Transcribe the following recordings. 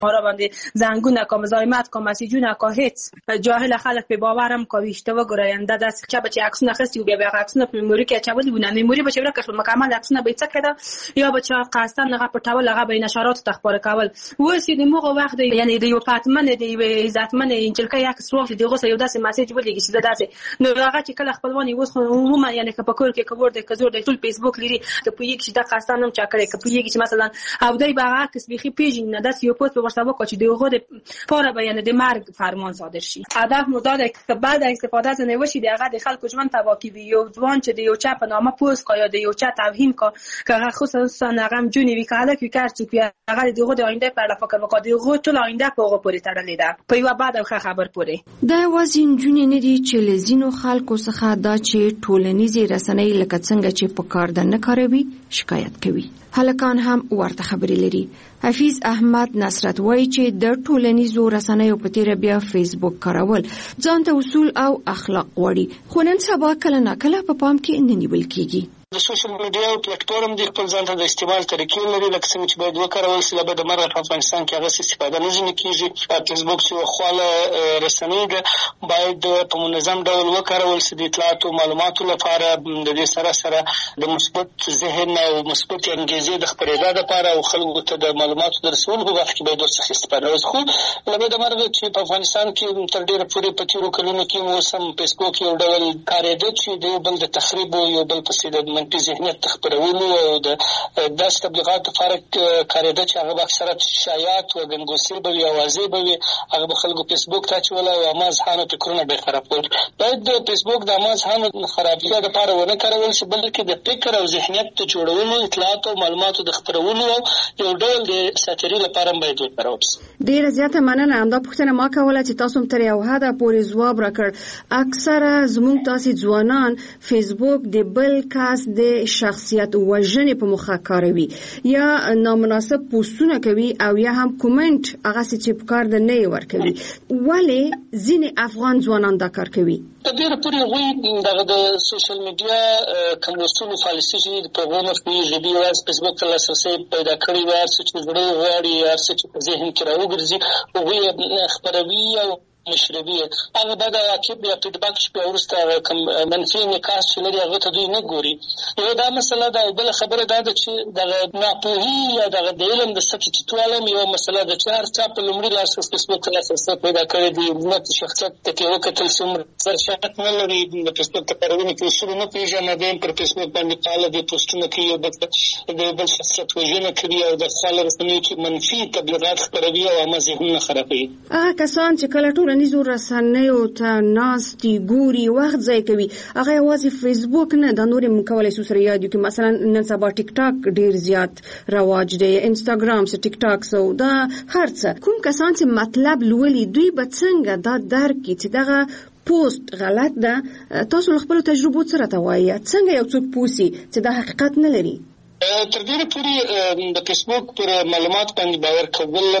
را باندې زنګونه کا مزاحمت کا مسیجونه کا هیڅ جاهل خلک په باورم کوي اشتباه ګراینده د چې بچي عکسونه خستی او بیا عکسونه په مموري کې چولې ونه مموري بچي ورکه مکمل عکسونه به څه کړه یا بچا قاستان نه پټول هغه به نشرات تخبار کول وسی د موغه وخت یعنی د یو پاتمن د عزتمن انجلکه یک سوال دی غوسه یو داسې میسج ولېږي چې داسې نو هغه چې کله خپلوانی وس عموما یعنی که په کور کې کور د کزور د ټول فیسبوک لري ته په یک چې د قاستان هم چا کړی که په یک چې مثلا او دای به عکس بيخي پیژنه نه داس یو پوسټ په ورسره وکړي چې دغه د پاره بیان د مرګ فرمان صادر شي هدف مو دا ده که بعد استفاده نه وشي دغه د خلکو ژوند تباہ کوي یو ځوان چې د یو چا په نامه پوسټ کوي یا د یو چا توهین کوي که خصوصا هغه جونی وی کاله کې کار چې هغه دغه د آینده پر فکر وکړي دغه ټول آینده په هغه پورې تړلې ده په یو بعد خبر پورې دا وزین جونی نه دي چې لزینو خلکو څخه دا چې ټولنیزې رسنۍ لکه څنګه چې په کار د نه کاروي شکایت کوي هلکان هم ورته خبرې لري حفیظ احمد نصرت وایي چې د ټولنیزو رسنیو په تیر بیا فیسبوک کارول ځان ته اصول او اخلاق وړي خو نن سبا کله ناکله په پام کې نه نیول کیږي د سوشل میډیا او پلیټفارم د خپل ځان ته د استعمال طریقې لري لکه څنګه چې باید وکارول شي لکه د مرغه په افغانستان کې هغه استفاده نه ځنې کیږي فیسبوک چې خواله رسنۍ ده باید په منظم ډول وکارول شي د اطلاعات او معلوماتو لپاره د دې سره د مثبت ذهن او مثبت انګیزې د خپرېدا لپاره او خلکو ته د معلوماتو د رسولو په وخت کې باید ورڅخه استفاده وشي خو لکه د مرغه چې په افغانستان کې تر ډېره پورې په تېرو کلونو کې اوس هم فیسبوک یو ډول کارېده چې د یو بل د تخریب او یو بل پسې د منفي ذهنیت خپرولو او د داسې تبلیغاتو لپاره کارېده چې هغه به اکثره شایعات او ګنګوسې به وي اوازې به وي هغه به خلکو فیسبوک ته اچول او امازخانو فکرونه به یې خرابول باید د فیسبوک د امازخانو خرابتیا دپاره ونه کارول شي بلکې د فکر او ذهنیت د جوړولو اطلاعاتو او معلوماتو د خپرولو او یو ډول د ساتیري لپاره باید وکارول شي. ډېره زیاته مننه. همدا پوښتنه ما کوله چې تاسو هم تر یو حده پورې ځواب راکړ. اکثره زموږ تاسې ځوانان فیسبوک د بل کس د شخصیت وژنې په موخه کاروي یا نامناسب پوسټونه کوي او یا هم کومنټ هغه چې په کار د نه ورکوي. ولې ځینې افغان ځوانان دا کار کوي؟ په ډېره پورې هغوی دغه د سوشل میډیا کوم لوستلو پالیسي چې په هغو مخ کېږي دوی یوازې فیسبوک ته لاسرسی پیدا کړی وي هر څه چې زړه یې غواړي هر څه چې په ذهن کې راوګرځي هغوی یې خپروي او مشربي هغه بعد عقب یا فیډباک چې په ورسته کوم منفي انعکاس چې لري هغه ته دوی نه ګوري. یو دا مسله ده او بل خبره دا ده چې د ناپوهي یا د علم د سطحې ټیټوالم یو مسله ده چې هر چا په لومړي لاس فیسبوک ته لاسرسی پیدا کړی دی نه شخصیت ته کې وکتل څومره سرشت نه لري د فیسبوک ته کارونه کې اصول نه پېژني دیم پر فیسبوک باندې فعاله دي پوسټونه کوي د بل شخصیت وژنه کوي او د خپل رسنیو کې منفي تبلیغات خپروي او هم ذهنونه خرابوي. هغه کسان چې کله ټولنیزو رسنیو ته ناستي ګوري وخت ضایع کوي هغه یوازې فیسبوک نه د نورې موږ کولی شو سره یاد یو کې مثلا نن سبا ټیک ټاک ډېر زیات رواج دی انسټاګرام سه ټیک ټاک سو دا هر څه کوم کسان چې مطلب لولي دوی به څنګه دا درک کړي چې دغه پوسټ غلط ده تاسو خپل تجربو سره ته وایي څنګه یو څوک پوسي چې دا حقیقت نه لري؟ تر ډېره پورې د فیسبوک پر معلومات باندې باور کول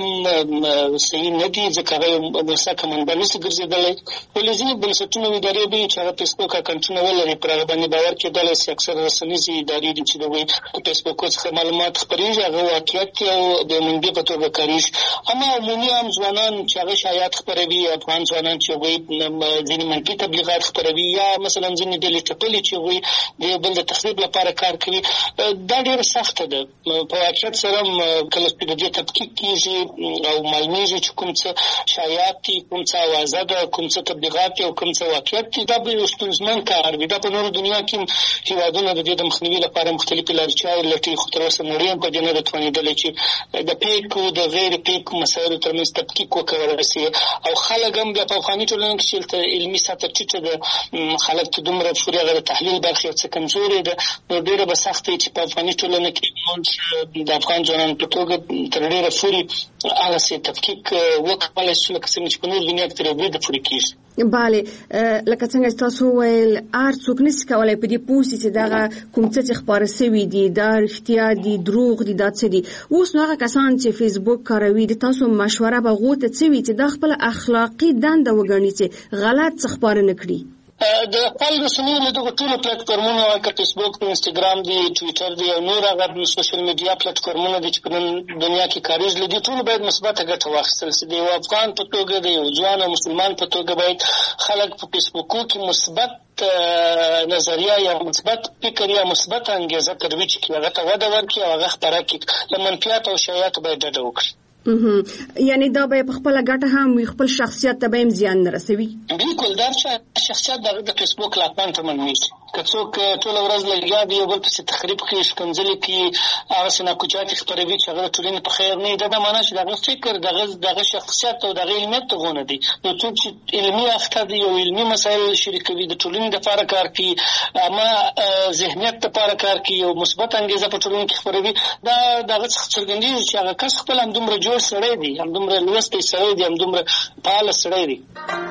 هم صحیح نه دي ځکه هغه یو مسلکه منبع نشي ګرځېدلی ولې ځینې بنسټونه او ادارې به چې هغه فیسبوک اکاونټونه ولري پر هغه باندې باور کېدلی شي اکثره رسنیزې ادارې دي چې د هغوی د فیسبوک څخه معلومات خپرېږي هغه واقعیت او د منبع په توګه کارېږي اما عمومي عام ځوانان چې هغه شایعات خپروي افغان ځوانان چې هغوی ځینې منفي تبلیغات خپروي یا مثلا ځینې ډلې ټپلې چې هغوی د یو بل د تخریب لپاره کار کوي دا ډېره سخته ده. په واقعیت سره کله چې د دې تحقیق کېږي او معلومېږي چې کوم څه شایعات دي کوم څه اوازه ده کوم څه تبلیغات دي او کوم څه واقعیت دي دا به یو ستونزمن کار وي. دا په نورو دنیا کې هېوادونه د دې د مخنیوي لپاره مختلفې لارې چارې لټوي خو تر اوسه نړۍ هم په دې نه ده توانېدلې چې د پیک او د غیر پیک مسایلو ترمنځ تفکیک وکړلی شي او خلک هم بیا په افغاني ټولنه کې چې علمي سطحه ټیټه ده خلک ته دومره پورې هغه د تحلیل برخې یو څه کمزورې ده نو ډېره به سخته وي چې په افغاني ټولنه کې د افغان ځوانانو په توګه تر ډېره پورې هغسې تفکیک وکړلی شو لکه څنګه چې په نورو دنیا کې تر یو بریده پورې کېږي. بله لکه څنګه تاسو وویل هر څوک نشي کولی په دې پوه شي چې دغه کوم څه چې خپاره سوي دي دا رښتیا دي دروغ دي دا څه دي. اوس نو هغه کسان چې فیسبوک کاروي د تاسو مشوره به هغو ته څه وي چې دا خپله اخلاقي دنده وګڼي چې غلط څه خپاره نه کړي؟ د خپل رسنیو له دغو ټولو پلیټفارمونو لکه فیسبوک دی، انسټاګرام دی، ټویټر دی او نور هغه سوشل میډیا پلیټفارمونه دي چې په نن دنیا کې کاریږي، له دې ټولو باید مثبته ګټه واخیستل شي. د یو افغان په توګه، د یو ځوان او مسلمان په توګه باید خلک په فیسبوکو کې مثبت نظریه یا مثبت فکر یا مثبت انګیزه ترویج کړي، هغه ته وده ورکړي او هغه خپره کړي. له منفیات او شایعاتو باید ډډه وکړي. یعنی دا به په خپل ګټه هم وي، خپل شخصیت ته به هم زیان نه رسوي. بالکل دا شخصیت د فیسبوک له اکاونټ منمیږي. که څوک ټوله ورځ لګیا وي یو بل پسې تخریب کوي، ښکنځلې کوي، هغسې ناکوچات خپروي چې هغه د ټولنې په خیر نه وي، دا دا معنا چې د هغه فکر، د هغه شخصیت او د هغه علمیت دغونه دي. نو څوک چې علمي اخته دي او علمي مسایل شریکوي، د ټولنې دپاره کار کوي، اما ذهنیت دپاره کار کوي او مثبت انګیزه په ټولنه کې خپروي، دا د هغه څخه څرګندېږي چې هغه کس خپل همدومره جوړ سړی دی، همدومره لوستی سړی دی، همدومره فعاله سړی دی.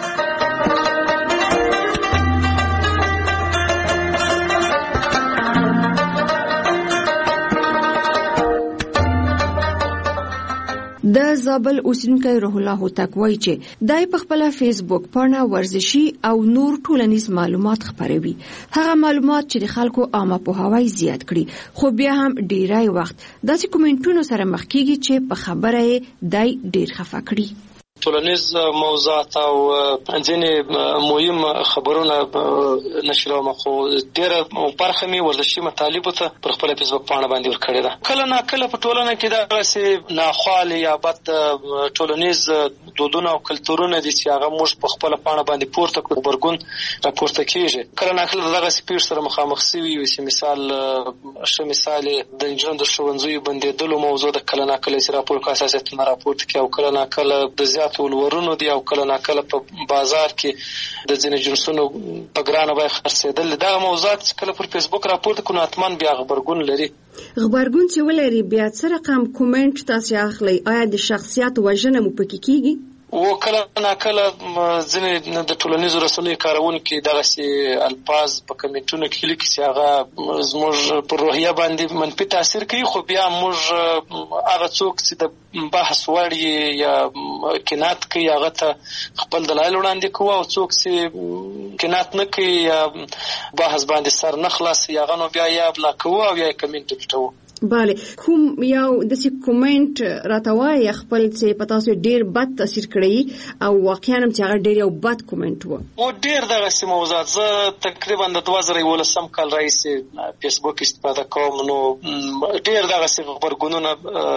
د زابل اوسیدونکی روح الله هوتک وایي چې دای په خپل فیسبوک پاڼه ورزشي او نور ټولنیز معلومات خپروي. هغه معلومات چې د خلکو عامه پوهاوی زیات کړي، خو بیا هم ډیری وخت داسې کومنټونو سره مخ کیږي چې په خبره یې دای ډیر خفه کړي. ټولنیز موضوعات او ځینې مهم خبرونه نشروم، خو ډېره برخه مې ورزشي مطالبو ته پر خپله فیسبوک پاڼه باندې ورکړې ده. کله ناکله په ټولنه کې دغسې ناخوالې یا بد ټولنیز دودونه او کلتورونه دي چې هغه موږ په خپله پاڼه باندې پورته کړو، غبرګون راپورته کېږي. کله ناکله د دغسې پېښو سره مخامخ سوي وي چې ښه مثال د نجونو د ښوونځیو بندېدلو موضوع ده، کله ناکله چې راپور په اساسیتونه راپورته کړي، او کله ناکله د زیات ولورونو دي، او کله ناکله په بازار کې د ځینې جنسونو په ګرانه بیه خرڅېدل. دغه موضوعات چې کله پر فیسبوک راپورته کړو نو حتما بیا غبرګون لري. غبرګون چې ولري، بیا څه رقم کومنټ تاسې اخلئ؟ آیا د شخصیت وژنه مو پکې کېږي؟ و کله ناکله ځینې د ټولنیزو رسنیو کاروونکي دغسې الفاظ په کمنټونو کې لیکي چې هغه زموږ پر روحیه باندې منفي تاثیر کوي، خو بیا موږ هغه څوک چې د بحث وړ یا قناعت کوي هغه ته خپل دلایل وړاندې کوو، او څوک چې قناعت نه کوي یا بحث باندې سر نه خلاصوي هغه نو بیا یا بلا کوو او یا کمنټ پټوو. بله، کوم یو داسې کومنټ راته وایي خپل چې په تاسو ډېر بد تاثیر کړی او واقعا هم چې هغه ډېر یو بد کومنټ و؟ ډېر دغسې موضوعات. زه تقریبا د 2011 کال راهیسې فیسبوک استفاده کوم، نو ډېر دغسې غبرګونونه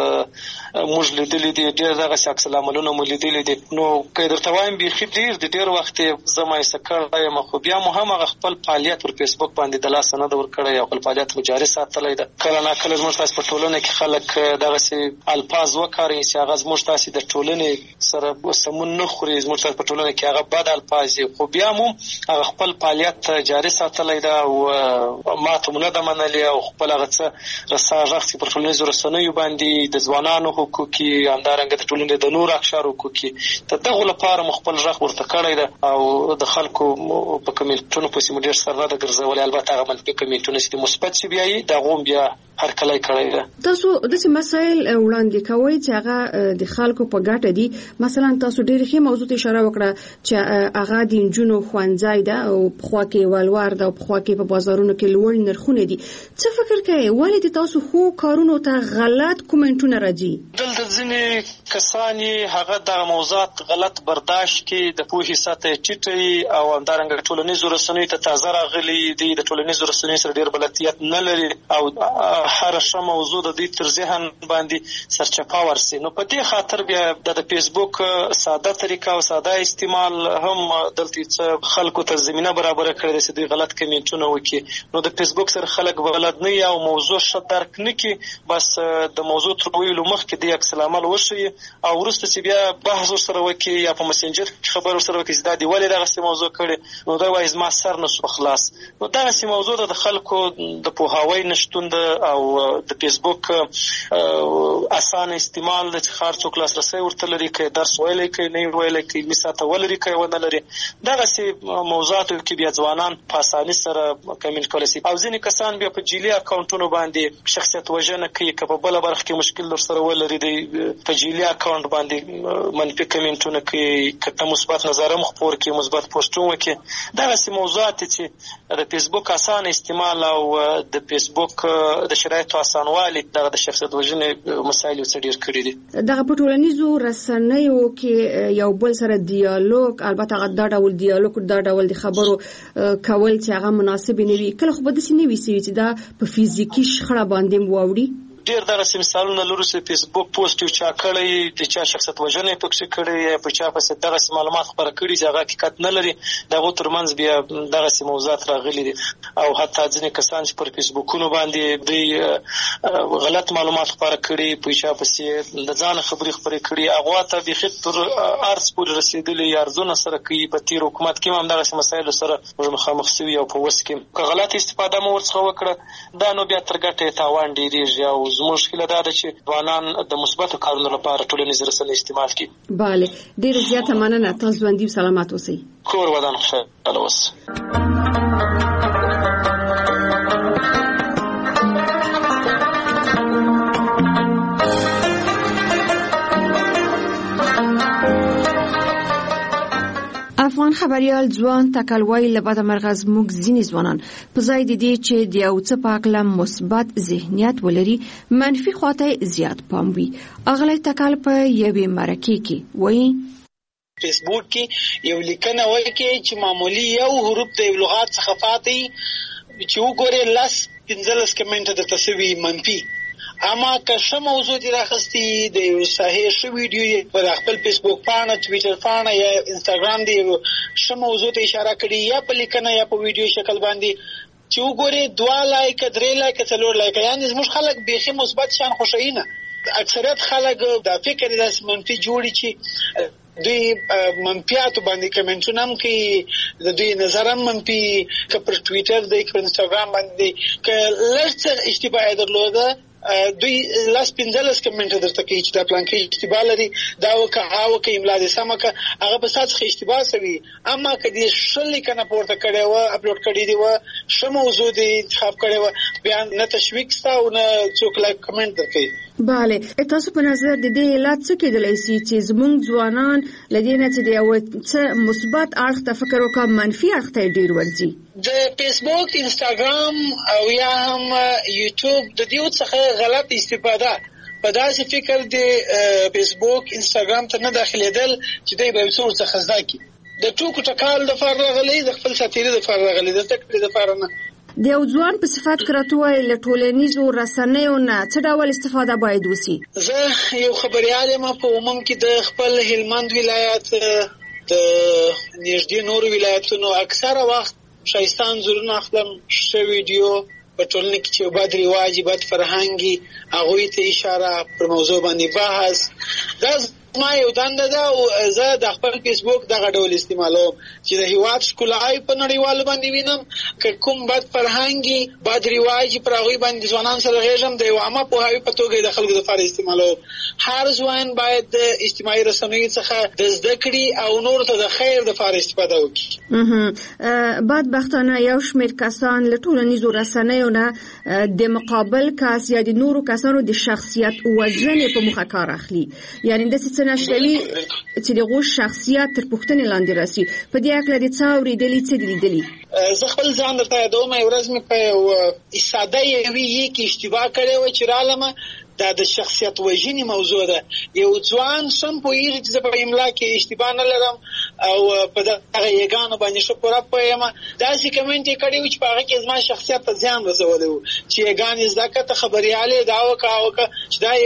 موږ لیدلي دي، ډېر دغسې عکس العملونه مو لیدلي دي. نو که یې درته وایم بیخي ډېر د ډېر وخت یې زه مایوسه کړی یم، خو بیا مو هم هغه خپل فعالیت پر فیسبوک باندې د لاسه نه ده ورکړی او خپل فعالیت مو جاري ساتلی ده. کله ناکله زموږ تاسې په ټولنه کې خلک دغسې الفاظ وکاروي چې هغه زموږ تاسې د ټولنې سره سمون نه خوري، زموږ تاسې په ټولنه کې هغه بد الفاظ دي، خو بیا مو هغه خپل فعالیت جاري ساتلی ده او ماته مو نه ده منلې، او خپل هغه څه رسا غږ چې پر ټولنیزو رسنیو باندې د ځوانانو حقوقي، همدارنګه د ټولنې د نورو اقشارو حقوقي، د دغو لپاره مو خپل غږ ورته کړی ده او د خلکو په کمنټونو پسې مو ډېر سر نه ده ګرځولی. البته هغه منفي کمنټونه چې د مثبت چې بیا یي د هغو هم بیا هرکلی کړی ده. تاسو داسې مسایل وړاندې کوئ چې هغه د خلکو په ګټه دي. مثلا تاسو ډېرې ښې موضوع ته اشاره وکړه چې هغه د نجونو ښوونځی ده او پخوا کې ولور ده او پخوا کې په بازارونو کې لوړ نرخونه دي. څه فکر کوئ ولې د تاسو ښو کارونو ته غلط کومنټونه راځي؟ دلته ځینې کسان هغه دغه موضوعات غلط برداشت کړي، د پوهې سطحه یې ټیټوي او همدارنګه ټولنیزو رسنیو ته تازه راغلي دي، د ټولنیزو رسنیو سره ډېر بلدیت نه لري او هر ښه موضوع د دوی تر ذهن باندې سرچپه ورسي. نو په دې خاطر بیا د فیسبوک ساده طریقه او ساده استعمال هم دلته څه خلکو ته زمینه برابره کړې ده چې دوی غلط کمنټونه وکړي. نو د فیسبوک سره خلک بلد نه وي او موضوع ښه درک نه کړي، بس د موضوع تر ویلو مخکې د عکس العمل وښیي او وروسته چې بیا بحث ورسره وکړي یا په مسنجر کې خبر ورسره وکړي چې دا دې ولې دغسې موضوع کړې، نو دا وایي زما سر نه شو خلاص. نو دغسې موضوع د خلکو د پوهاوی نشتون ده او د فیسبوک اسانه استعمال د خار څوک لاسرسي ورته لري کې درس ویلې کې نه ویلې کې مثاته ولري کې ونه لري دغه سي موضوعاتو کې بیا ځوانان په اسانۍ سره کمنټ کولای شي او ځینې کسان بیا په جیلی اکاونټونو باندې شخصیت وژنه کوي که په بل برخه کې مشکل در سره ولري د په جیلی اکاونټ باندې منفي کمنټونه کوي که مثبت نظر مخپور کوي مثبت پوسټونه کوي دغه سي موضوعات چې د فیسبوک اسانه استعمال او د فیسبوک د شرایطو اسانوالي د شخصیت وژنې مسایل څخه کړی دي دغه په ټولنیزو رسنیو کې یو بل سره ډیالوګ البته دا ډول ډیالوګ دا ډول د خبرو کول چې هغه مناسب نه وي کله خو به د سینې وي چې دا په فزیکی شخړه باندې واوړي ډیر دغه مثالونه لرو چې فیسبوک پوسټ یو چا کړی د چا شخصیت وژنې پکې کړی په چا پسې دغه معلومات خبره کړي چې هغه حقیقت نه لري دغه ترمنځ بیا دغه موضوعات راغلي دي او حتی ځینې کسان چې پر فیسبوکونو باندې دوی غلط معلومات خبره کړي په چا پسې د ځان خبرې خبرې کړي هغه ته د خطر ارز پورې رسیدلي ارزونه سره کوي په تیر حکومت کې هم دغه مسایل سره مخامخ شوي او په وس کې که غلط استفاده مو ورڅخه وکړه دا نو بیا تر ګټې تاوان ډیریږي او زموږ خله دا چې ځوانان د مثبتو کارونو لپاره ټولنیز رسنۍ استعمال کړي. بله ډیر زیاته مننه تاسو ژوندي سلامات اوسئ. کور ودان خوشاله اوسئ. افغان خبريال ځوان تکلوي لبد مرغز موږ ځینې ځوانان په ځای د دې چې د یو څه په اړه مثبت ذهنیت ولري منفي خواته زیات پام وي اغلی تکل په یوې مرکه کې وایي فیسبوک کې یو لیکنه وایي کې چې معمولی یو حروف د لغات څخه فاتي چې وګوره لاس 15 کمنټ د تسوي منفي اما که څه موضوع دی راخستی د صحیح شو ویډیو په خپل فیسبوک پاڼه ټویټر پاڼه یا انستګرام دی څه موضوع ته اشاره کړي یا په لیکنه یا په ویډیو شکل باندې چې وګوره 2 لایک 3 لایک 4 لایک یعنی زموږ خلک بیخي مثبت شان خوشاینه اکثریت خلک د فکر د منفي جوړي چې دوی منفیاتو باندې کمنټونه هم کوي د دوی نظر هم منفي که پر ټویټر دی که انستګرام باندې که لږ اشتباه درلوده دوی لاس 15 کمنټ درته کوي چې دا پلان کې اشتباه لري دا وکه املا دې سمه که هغه په سات څخه اشتباه سوي اما که دې شل کنه پورته کړي و اپلوډ کړي دی و شمه موضوع دې انتخاب کړي و بیا نه تشویق ستا او نه څوک لایک کمنټ درکوي. بله تاسو په نظر د دې علت څه کېدلی شي چې زموږ ځوانان لدې نه چې د یو څه مثبت اړخ ته فکر وکړي منفي اړخ ته ډیر ورځي د فیسبوک انستګرام او یا هم یوټیوب د دې څخه غلط استفاده په داسې فکر د فیسبوک انستګرام ته نه داخليدل چې دوی به څور څخه زده کی د ټوکو ټکال د فرغلې د خپل ساتيري د فرغلې د تکړه د فرنه د یو ځوان په صفات کراتوي له ټولنیزو رسنیو نه څه ډول استفاده باید وسی؟ زه یو خبريال یم په عموم کې د خپل هلمند ولایت د نږدې نور ولایتونو اکثره وخت شایستان زورونه خپل شو ویډیو په ټولنه کې چې بد رواج بد فرهنګي هغه ته اشاره پر موضوع باندې بحث دا ما یو دنده ده او زه د خپل فیسبوک دغه ډول استعمالوم چې د هیواد ښکلای په نړیوال باندې وینم که کوم بد فرهنګي بد رواج پر هغه باندې ځوانان سره غږم د یو عامه په هغه په توګه د خلکو لپاره استعمالوم. هر ځوان باید د اجتماعي رسنیو څخه د زده کړې او نور ته د خیر لپاره استفاده وکړي. بدبختانه یو شمېر کسان له ټولنیزو رسنیو نه د مقابل کس یا د نورو کسانو د شخصیت وژنې په مخه کار اخلي یعنی د نشوي چې دغه شخصیت تر پوښتنې لاندې راسي په دې اړه د څاوري دلی څه لیدلی زه خپل ځان درته یادوم یو ورځ مې په ساده یوې کې اشتباه کړې و چې رالمه دا د شخصیت وژنې موضوع ده یو ځوان سم پوهیږي چې په املا کې اشتباه نه لرم او په دغه یګانو باندې شو پوره پوهیم داسې کمنټ یې کړی چې په هغه کې زما شخصیت ته زیان رسولی و چې یګانې زده کړه خبریالې دا وکړه چې دا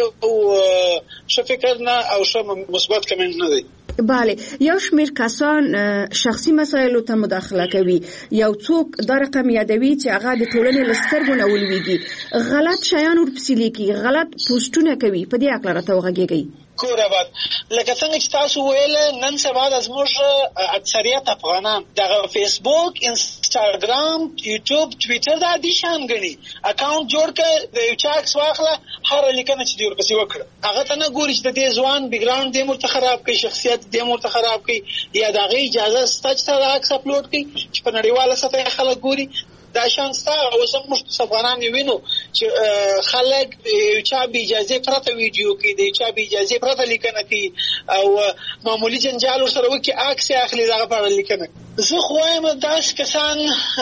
یو ښه فکر نه او ښه مثبت کمنټ نه دی. بله یو شمېر کسان شخصي مسایلو ته مداخله کوي یو څوک دا رقم یادوي چې هغه د ټولنې له سترګو نه ولویږي غلط شیان ورپسې لیکي غلط پوسټونه کوي په دې اړه راته وغږیږئ. کور آباد. لکه څنګه چې تاسو ویل نن سبا د زموږ اکثریت افغانان دغه فیسبوک، انسټاګرام، یوټیوب، ټویټر دا دي شان غني. اکاونټ جوړ کړه، د یو چا عکس واخله، هر لیکنه چې دی ورپسې وکړه. هغه ته نه ګوري چې د دې ځوان بیک ګراوند دې مرته خراب کړي، شخصیت دې مرته خراب کړي، یا دغه اجازه ستا چې دا عکس اپلوډ کړي چې په نړیواله سطح خلک ګوري. دا شان ستا او موږ افغانان وینو چې خلک یو چا به اجازه پرته ویډیو کوي، د چا به اجازه پرته لیکنه کوي او معمولی جنجال سره وکي عکس اخلي دغه په لیکنه. زه خو وایم داس کسان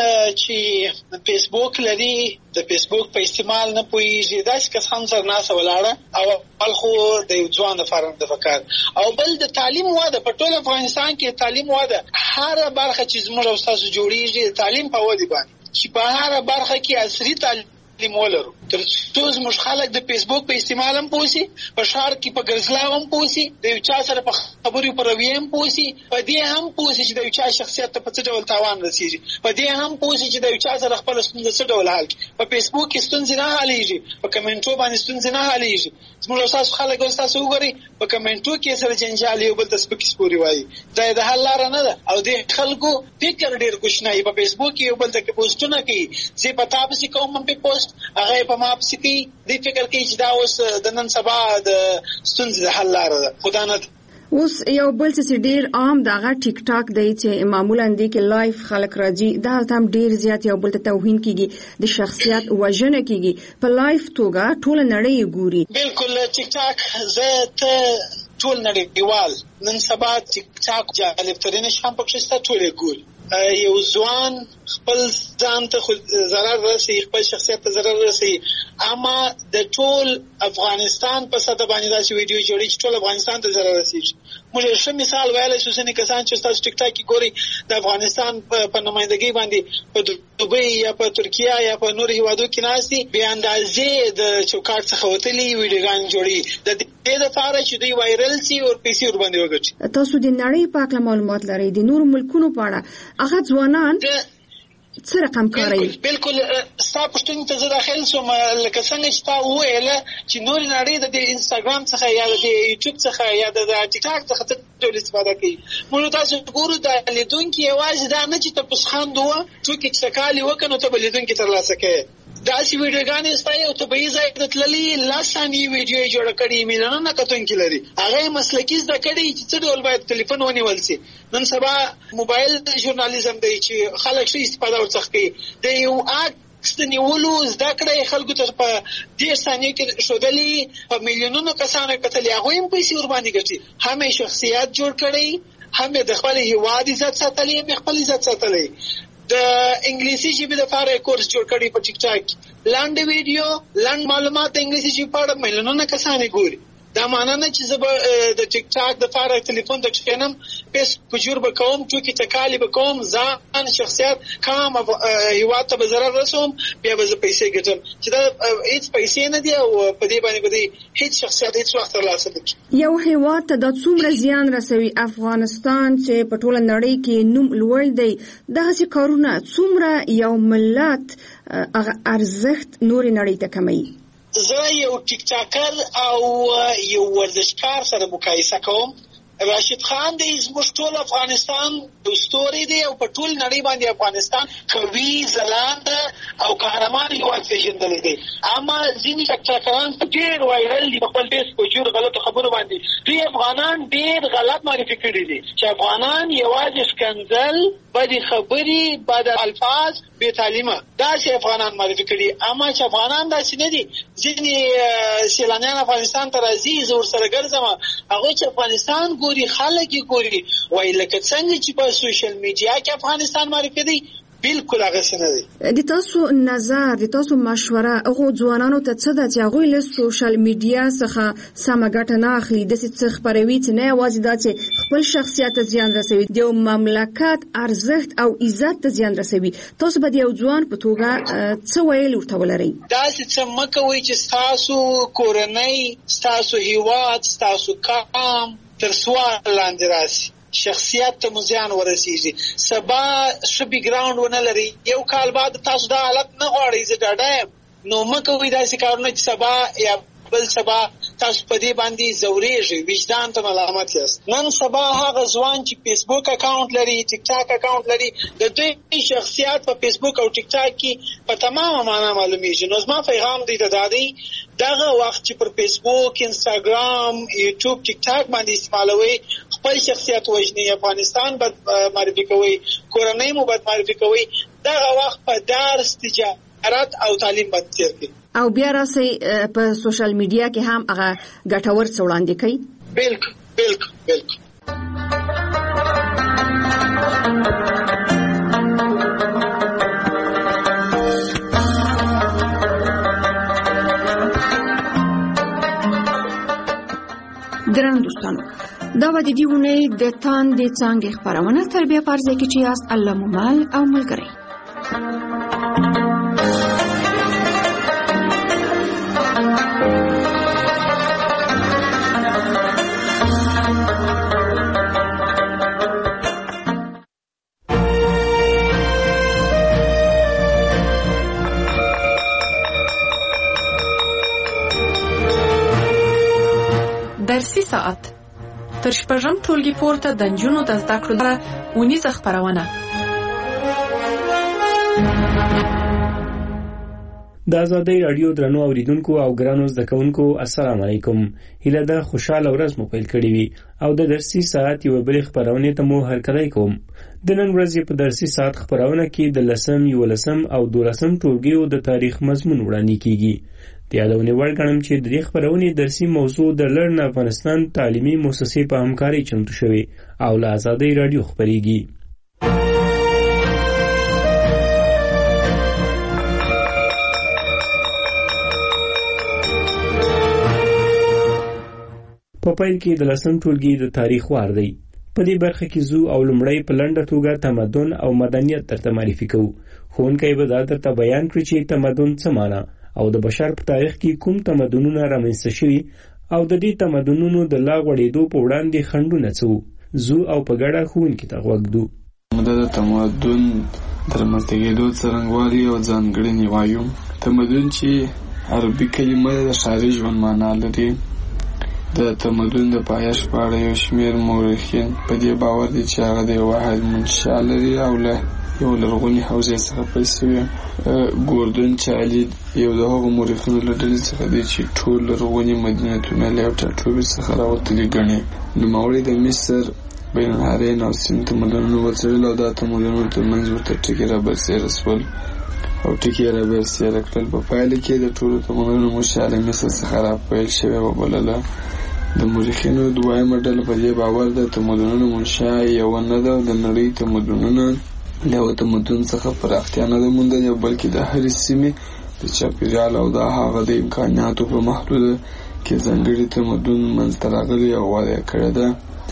چې فیسبوک لري د فیسبوک په استعمال نه پوهیږي، داس کسان سره ناس ولاړه او بل خو د یو ځوان لپاره د فکر او بل د تعلیم واده په ټول افغانستان کې تعلیم واده هر برخه چې زموږ او تاسو جوړیږي تعلیم په ودی باندې چې په هر برخه کې عصري تعلیم ولرو. تر څو زموږ خلک د فیسبوک په استعمال هم پوسی، په شهر کې په ګرځلاو هم پوسی، د یو چا سره په خبرو پر رویه هم پوسی، په دې هم پوسی چې د یو چا شخصیت ته په څه ډول تاوان رسیږي، په دې هم پوسی چې د یو چا سره خپل ستونزه څه ډول حل کړي. په فیسبوک کې ستونزې نه حلېږي، په کمنټو باندې ستونزې نه حلېږي. زموږ تاسو خلک اوس تاسو وګورئ په کمنټو کې سره جنجال یو بل ته سپکې سپوري وایي، دا د حل لاره نه ده. او د خلکو فکر ډېر کوچنی په فیسبوک کې یو بل ته پوسټونه کوي، زه په تاسو کوم په پوسټ هغه په ما پسې کوي، دې فکر کوي چې دا اوس د نن سبا د ستونزې د حل لاره ده. خدا نه اوس یو بل څه ډیر عام دغه ټیک ټاک دی چې معمولا دی کې لایف خلک راځي، دا هم ډیر زیات یو بل ته توهین کیږي، د شخصیت وژنه کیږي، په لایف توګه ټول نړۍ ګوري. بالکل ټیک ټاک زه ته ټول نړیوال نن سبا ټیک ټاک جالب ترين شام پکې ستا ټول ګوري. یو ځوان خپل ځان ته ضرر رسي، خپل شخصیت ته ضرر رسي، اما د ټول افغانستان په سطح باندې داسې ویډیو جوړي چې ټول افغانستان ته ضرر رسیږي. موږ یو ښه مثال ویلی شو، ځینې کسان چې تاسو ټیک ټاک کې ګورئ د افغانستان په نمایندګۍ باندې په دوبۍ یا په ترکیه یا په نورو هیوادو کې ناست دي، بې اندازې د چوکاټ څخه وتلي ویډیوګانې جوړي د دې لپاره چې دوی وایرل شي او پیسې ورباندې وګټي. تاسو د نړۍ په اړه معلومات لرئ، د نورو ملکونو په اړه هغه ځوانان څه رقم کوي؟ بالکل ستا پوښتنې ته زه داخل شوم. لکه څنګه چې تا وویله چې نورې نړۍ د انسټاګرام څخه یا د یوټیوب څخه یا د ټیک ټاک څخه څه ډول استفاده کوي. موږ تاسو ګورو د لیدونکي یوازې دا نه چې ته پسخاند وه ټوکې څکالې وکړه نو ته به لیدونکي ترلاسه کوې. داسې ویډیوګانې ستا یو طبیعي ځای ته تللي 10 ثانیې ویډیو یې جوړه کړې، میلیونونه کتونکي لري، هغه یې مسلکي زده کړي چې څه ډول باید ټلیفون ونیول شي. نن سبا موبایل ژورنالیزم دی چې خلک ښه استفاده ورڅخه کوي. د یو عکس د نیولو زده کړه خلکو ته په 10 ثانیو کې ښودلي، په میلیونونو کسانو کتلي، هغوی هم پیسې ورباندې ګټي. هم یې شخصیت جوړ کړی، هم یې د خپل هیواد عزت ساتلی، هم یې خپل عزت ساتلی. د انګلیسي ژبې لپاره کورس جوړ کړی په ټیک ټاک، لاندې ویډیو لاندې معلومات د انګلیسي ژبې په اړه میلیونونه کسان ګوري. دا معنی نه چې زه به د ټیک ټاک لپاره ټلیفون ته کښېنم، پیس پجور به کوم، ټوکې ټکالې به کوم، ځان شخصیت کوم، هیواد ته به ضرر رسوم، بیا به زه پیسې ګټم، چې دا هیڅ پیسې نه دي او په دې باندې به هیڅ شخصیت هیڅ وخت ترلاسه نه کړي. یو هیواد ته دا څومره زیان رسوي؟ افغانستان چې په ټوله نړۍ کې نوم لوړ دی، دغسې کارونه څومره یو ملت ارزښت نورې نړۍ ته کموي؟ زه یو ټیک ټاکر او یو ورزشکار سره مقایسه کوم. راشد خان دی زموږ ټول افغانستان ستوري دی او په ټول نړۍ باندې افغانستان قوي، ځلانده او قهرمان هیواد پېژندلی دی. اما ځینې ټیک ټاکران ډېر وایرل دي په خپل فیس په جوړ غلطو خبرو باندې. دوی افغانان ډېر غلط معرفي کړي دي چې افغانان یوازې ښکنځل، بدې خبرې، بد الفاظ، بې تعلیمه، داسې افغانان معرفي کړي. اما چې افغانان داسې نه دي. ځینې سیلانیان افغانستان ته راځي، زه ورسره ګرځم، هغوی چې افغانستان ګوري، خلک یې ګوري، وایي لکه څنګه چې په سوشل میډیا کې افغانستان معرفي دی، بالکل هغه څه نه دی. د تاسو نظر، د تاسو مشوره هغو ځوانانو ته څه ده چې هغوی له سوشل میډیا څخه سمه ګټه نه اخلي، داسې څه خپروي چې نه یوازې دا چې خپل شخصیت ته زیان رسوي، د یو مملکت ارزښت او عزت ته زیان رسوي؟ تاسو به د یو ځوان په توګه څه ویل ورته ولرئ؟ داسې څه مه کوئ چې ستاسو کورنۍ، ستاسو هیواد، ستاسو قام تر سوال لاندې راسي، شخصیت ته مزیان ورسیږي، سبا ښه بیک ګراوند ونه لري، یو کال بعد تاسو دا حالت نه غواړئ، زه ډاډه یم، نو مه کوئ داسې کارونه چې سبا یا بل سبا تاسو په دې باندې زورېږئ، وجدان ته ملامت یاست. نن سبا هغه ځوان چې فیسبوک اکاونټ لري، ټیک ټاک اکاونټ لري، د دوی شخصیت په فیسبوک او ټیک ټاک کې په تمامه معنا معلومیږي. نو زما پیغام دی ته دا دی، دغه وخت چې پر فیسبوک، انستاګرام، یوټیوب، ټیک ټاک باندې استعمالوي، خپل شخصیت وژني، افغانستان بد معرفي کوي، کورنۍ مو بد معرفي کوي، دغه وخت په درس، تجارت او تعلیم باندې تیر کړئ. او بیا راسي په سوشل میډیا کې هم هغه ګټور څه وړاندې کوي. بالکل. ګران دوستانو، دا و د دې ونې د تاندې څانګې خپرونه تر بیا فرض کې چې یاست الله ممال او ملګری. درسي ساعت تر شپږم ټولګي پورته د نجونو د زده کړو لپاره اونیزه خپرونه. د ازادۍ راډیو درنو اوریدونکو او ګرانو زده کوونکو السلام علیکم. هیله ده خوشاله ورځ مو پیل کړې وي او د درسي ساعت یو بل خپرونه ته مو هرکلی کوم. د نن ورځې په درسي ساعت خپرونه کې د 10م، 11م او 12م ټولګیو د تاریخ مضمون وړاندې کیږي. د یادونې وړ ګڼم چې د دې خپرونې درسي موضوع د لرن افغانستان تعلیمي مؤسسې په همکارۍ چمتو شوې او له ازادۍ راډیو خپرېږي. په پیل کې د 10م ټولګي د تاریخ وار دی. په دې برخه کې زو او لومړی په لنډه توګه تمدن او مدنیت درته معرفي کوو. ښوونکی به دا درته بیان کړي چې تمدن څه معنی او د بشر په تاریخ کې کوم تمدنونه رامنځته شوي او د دې تمدنونو د لا غوړېدو په وړاندې خنډونه څه وو. زو او په ګډه ښوونکي ته غوږ ږدو. د تمدن د رامنځته کېدو څرنګوالي او ځانګړنې وایو. تمدن چې عربي کلمه د ښاري ژوند معنا لري. د تمدن د پایښت په اړه یو شمېر مورخین په دې باور دي چې هغه د یو واحد منشأ لري او له یو لرغونې حوزې څخه پیل شوی. ګوردن چایلي یو د هغو مورخینو له ډلې څخه دی چې ټول لرغوني مدینتونه له یو ټاټوبي څخه راوتلي ګڼي. نوموړي د مصر، بین النهرین او سیند تمدنونه وڅېړل او دا تمدنونو ترمنځ ورته ټکي رابرسېره شول او ټکي یې رابرسېره کړل. په پایله کې د ټولو تمدنونو منشأ له مصر څخه راپیل شوې وبلله. د مورخینو دویمه ډله په دې باور ده تمدنونو منشأ یوه نه ده. د نړۍ تمدنونه له یو تمدن څخه پراختیا نه ده موندلې، بلکې د هرې سیمې د چاپېریال او د هغه د امکاناتو په محدوده کې ځانګړي تمدن منځته راغلی او وده کړې ده.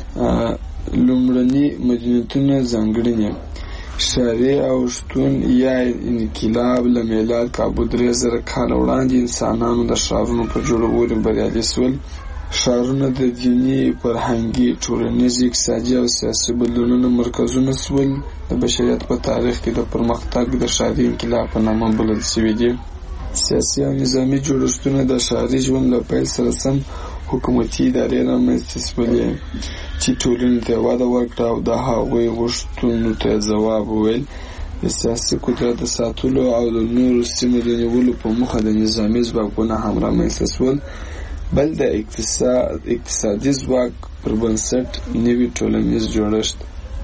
لومړني مدینتونه ځانګړنې ښاري او شتون یا انقلاب له میلاد کابو 3000 کاله وړاندې انسانانو د ښارونو په جوړولو بریالي شول. ښارونه د دیني، فرهنګي، ټولنیزي، اقتصادي او سیاسي بدلونونو مرکزونه شول. د بشریت په تاریخ کې د پرمختګ د ښاري انقلاب په نامه بلل شوي دي. سیاسي او نظامي جوړښتونه د ښاري ژوند له پیل سره سم حکومتي ادارې رامنځته شولې چې ټولنې ته وده ورکړه او د هغوی غوښتنو ته ځواب وویل. د سیاسي قدرت د ساتلو او د نورو سیمو د نیولو په موخه د نظامي ځواکونه هم رامنځته شول. بل د اقتصادي ځواک پر بنسټ نوي ټولنیز جوړښت،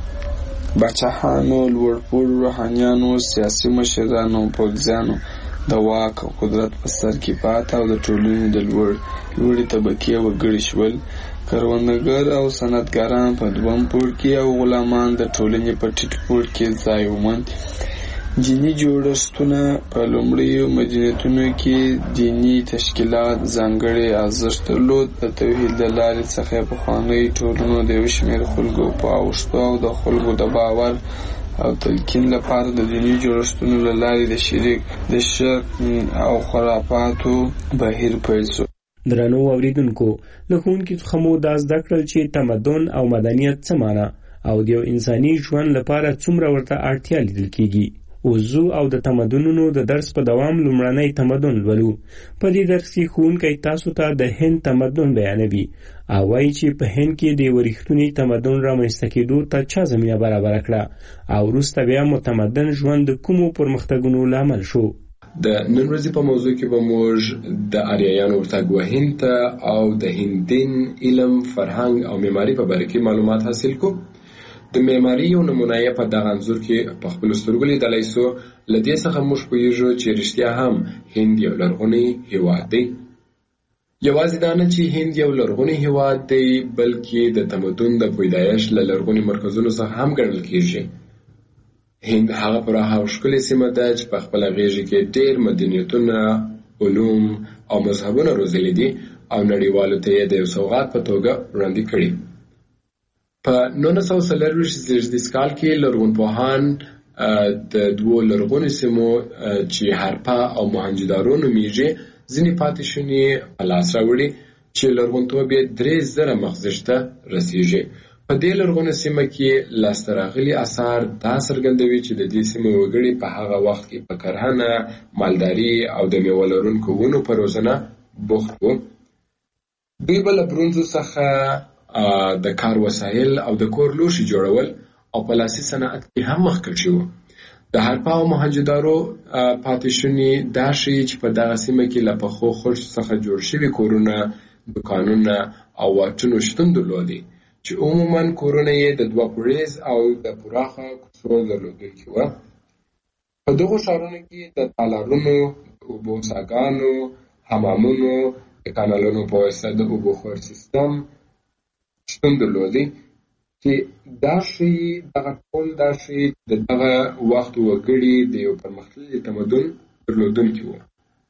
باچاهانو، لوړپوړو روحانیانو، سیاسي مشرانو، پوځیانو د واک او قدرت په سر کې پاته او د ټولنې د لوړې طبقې وګړي شول. کروندګر او صنعتګران په دویم پوړ کې او غلامان د ټولنې په ټیټ پوړ کې ځای وموند. دیني جوړښتونه په لومړیو مدینتونو کې دیني تشکیلات ځانګړی ارزښت درلود. د توحید له لارې څخه پخوانیو ټولنو د یو شمېر خلکو په اوښتو او د خلکو د باور او تلقین لپاره د دیني جوړښتونو له لارې د شرک او خرافاتو بهیر پیل شو. درنو اوریدونکو، له ښوونکي څخه مو دا زده کړل چې تمدن او مدنیت څه معنی او د یو انساني ژوند لپاره څومره ورته اړتیا لیدل کیږي. وضو او د تمدنونو د درس په دوام لومړنی تمدن لولو. په دې درس کې ښوونکی تاسو ته د هند تمدن بیانوي او وایي چې په هند کې د یوه رښتوني تمدن رامنځته کېدو ته چا زمینه برابره کړه او وروسته بیا متمدن ژوند د کومو پرمختګونو لامل شو. د نن ورځې په موضوع کې به موږ د آریایانو ورتګ هند ته او د هند دین، علم، فرهنګ او معماري په باره کې معلومات حاصل کوو. د معماري یو نمونه یې په دغه انځور کې په خپلو سترګو لیدلی سو. له دې څخه موږ پوهیږو چې رښتیا هم هند یو لرغونی هیواد دی. یوازې دا نه چې هند یو لرغونی هیواد دی، بلکې د تمدن د پیدایش له لرغوني مرکزونو څخه هم ګڼل کېږي. هند هغه پراخه او ښکلې سیمه ده چې په خپله غېږه کې ډېر مدنیتونه، علوم او مذهبونه روزلي دي او نړیوالو ته یې د یو سوغات په توګه وړاندې کړي. په 1940 زېږدیز کال کې لرغونپوهان د دوو لرغونو سیمو چې هرپا او موهنجودارو نومیږي ځینې پاتې شونې په لاس راوړي چې لرغونتوب یې 3000 مخزش ته رسیږي. په دې لرغونې سیمه کې لاسته راغلي اثار دا څرګندوي چې د دې سیمې وګړي په هغه وخت کې په کرهنه، مالداري او د میوه لرونکو ونو په روزنه بوخت وو. دوی به له برونزو څخه د کار وسایل او د کور لوښي جوړول او په لاسي صنعت کې هم مخکښ وو. د هرپا او موهنجودارو پاتې شونې دا ښیي چې په دغه سیمه کې له پخو خښتو څخه جوړ شوي کورونه، دوکانونه او واټونو شتون درلودی چې عموماً کورونه یې د 2 پوړیز او د پراخه کوڅو درلودونکي وو. په دغو ښارونو کې د تالارونو، د اوبو څاګانو، حمامونو، د کانالونو په واسطه د اوبو خور سیستم شتون درلودی چې دا ښیي دغه ټول دا ښیي د دغه وخت وګړي د یو پرمختللي تمدن درلودونکي وو.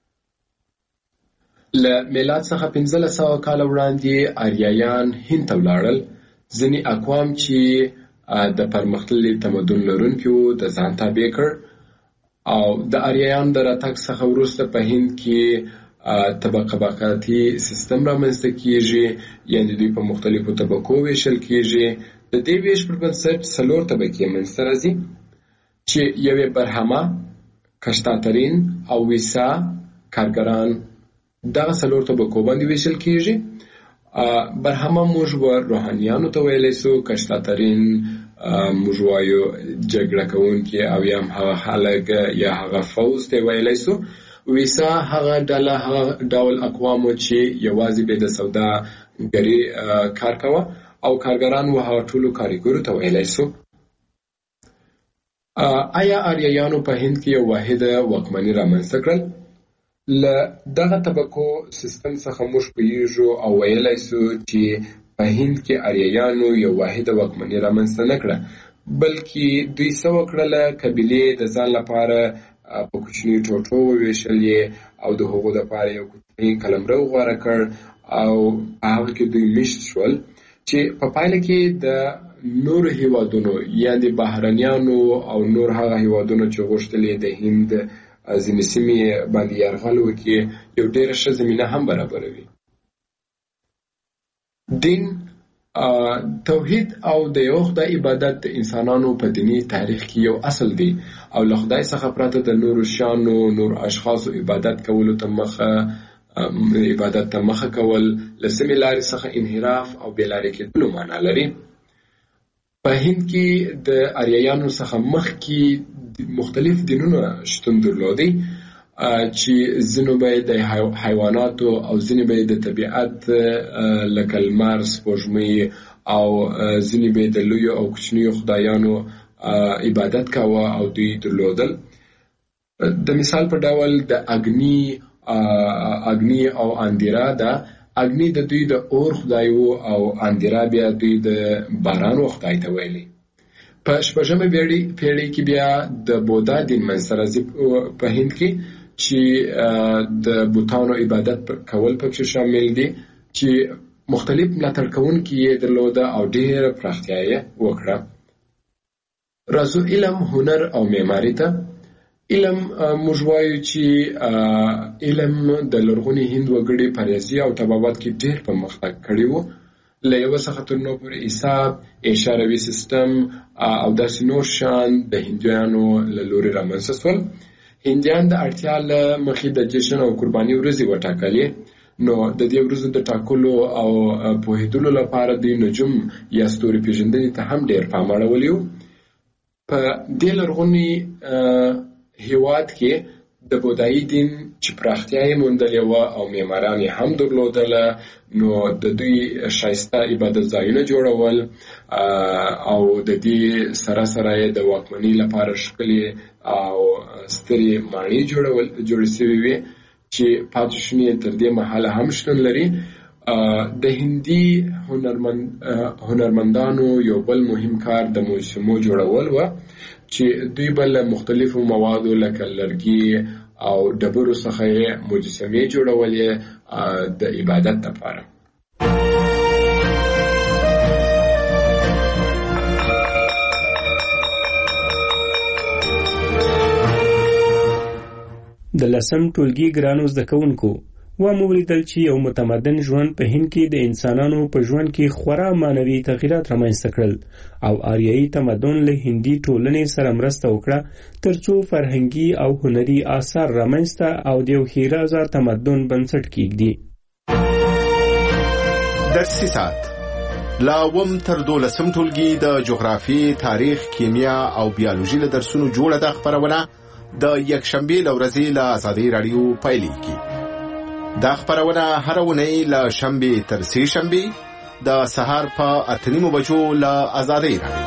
له میلاد څخه 1500 کاله وړاندې آریایان هند ته ولاړل. ځینې اقوام چې د پرمختللي تمدن لرونکي وو د ځان تابع کړ او د آریایانو د راتګ څخه وروسته په هند کې طبقاتي سیستم رامنځته کیږي، یعنې دوی په مختلفو طبقو ویشل کیږي. د دې ویش پر بنسټ 4 طبقې منځته راځي چې یوې برهمه، کشتاترین او ویسا کارګران دغه 4 طبقو باندې ویشل کیږي. برهمه موږ روحانیانو ته ویلی سو، کشتاترین موږ وایو جګړه کوونکي او یا هغه خلک یا هغه فوز ته ویلی سو. ویسا هغه ډله هغه ډول اقوامو چې یوازې به د سوداګري کار کوه او کارګران و هغه ټولو کارګرو ته ویلی سو. آیا آریایانو په هند کې یو واحده واکمني رامنځته کړل؟ له دغه طبقو سیستم څخه موږ پوهیږو او ویلی سو چې په هند کې آریایانو یو واحده واکمني رامنځته نه کړه، بلکې دوی څه وکړله، قبیلې د ځان لپاره په کوچنیو ټوټو وویشلې او د هغو دپاره یو کوچنی قلمرو غوره کړ او هغه کې دوی میشت شول چې په پایله کې د نورو هیوادونو یعنې بهرنیانو او نور هغه هیوادونو چې غوښتلې د هند ځینې سیمې باندې یرغل وکړي یو ډېره ښه زمینه هم برابروي. دین، توحید او د یو خدای عبادت د انسانانو په دینی تاریخ کې یو اصل دی او له خدای څخه پرته د نورو شیانو، نور اشخاصو عبادت کولو ته مخه کول له سمې لارې څخه انحراف او بېلارې کېدلو معنا لري. په هند کې د آریایانو څخه مخکې مختلف دینونه شتون درلودي چې ځینو به د حیواناتو او ځینې به د طبیعت لکه لمر، سپوږمۍ او ځینې به د لویو او کوچنیو خدایانو عبادت کاوه او دوی درلودل. د مثال په ډول د اګنی او اندیرا ده. اګنی د دوی د اور خدای وو او اندیرا بیا دوی د باران خدای ته ویلي. په 16مه پیړۍ کې بیا د بودا دین منځته راځي په هند کې چې د بوتانو عبادت کول پکې شامل دي چې مختلف ملاتړ کوونکي یې درلوده او ډېره پراختیا یې وکړه. راځو علم، هنر او معماري ته. علم موږ وایو چې علم د لرغوني هند وګړي په ریاضي او طبابت کې ډېر پرمختګ کړی و. له یو څخه تر نو پورې حساب، اشاروي سیستم او داسې نور شیان د هندیانو له لوري رامنځته شول. هندیان د اړتیا له مخې د جشن او قرباني ورځې وټاکلې، نو د دې ورځو د ټاکلو او پوهېدلو لپاره د نجوم یا ستوري پیژندنې ته هم ډېر پام اړولی و. په دې لرغوني هېواد کې د بودایي دین چې پراختیا یې موندلې وه او معماران یې هم درلودله، نو د دوی ښایسته عبادت ځایونه جوړول او د دې سره سره یې د واکمنۍ لپاره ښکلې او سترې ماڼۍ جوړې سوې وې چې پاتې شونې تر دې مهاله هم شتون لري. د هندي هنرمندانو یو بل مهم کار د مجسمو جوړول و چې دوی به له مختلفو موادو لکه لرګي او ډبرو څخه مجسمې جوړولې د عبادت لپاره. د لسم ټولګي ګرانو زده کوونکو ولیدل چې یو متمدن ژوند په هند کې د انسانانو په ژوند کې خورا معنوي تغیرات رامنځته کړل او آریایي تمدن له هندي ټولنې سره مرسته وکړه ترڅو فرهنګي او هنري آثار رامنځته او د یو ښېرازه تمدن بنسټ کېږدي. درسي ساعت لا اووم تر 12 ټولګي د جغرافي، تاریخ، کیمیا او بیولوژي له درسونو جوړه ده خبرونه د یکشنبه لورځي له آزادۍ رادیو پیلېږي. دا خبرونه هر اونۍ له شنبه تر سې شنبه د سهار په 8:30 بجو له آزادۍ رادیو.